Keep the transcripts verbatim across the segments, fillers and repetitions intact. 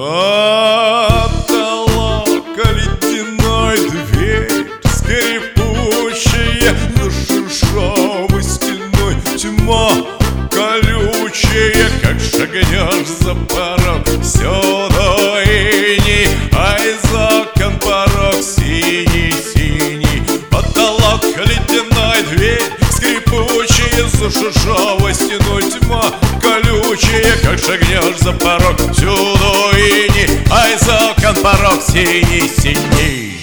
Потолок ледяной, дверь скрипучая, за шершавой стеной тьма колючая. Как шагнешь за порог, всюду иней, а из окон порог синий-синий. Потолок ледяной, дверь скрипучая, за шершавой стеной тьма колючая. Как шагнешь за порог, всюду иней, а из окон порог синий-синий.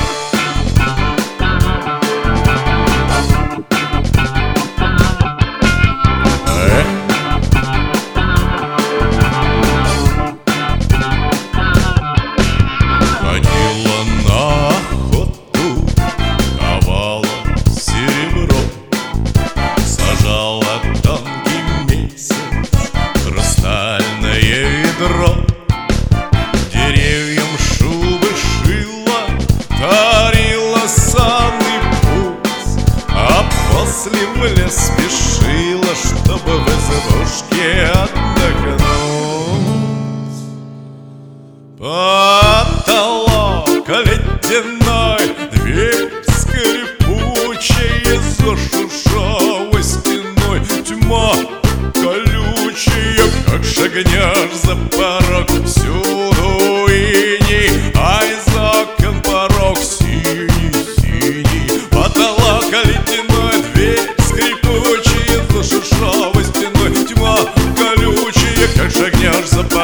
Ходила на охоту, ковала серебро, сажала тонкий месяц, хрустальное ведро. Деревьям шубы шила, тарила санный путь, а после в лес спешила, чтобы в избушке отдохнуть. Потолок ледяной, дверь скрипучая, за шершавой стеной тьма колючая. Как шагнешь за порог, всюду иней, а из окон порог синий-синий. Потолок ледяной, дверь скрипучая, за шершавой стеной тьма колючая. Как шагнешь за порог,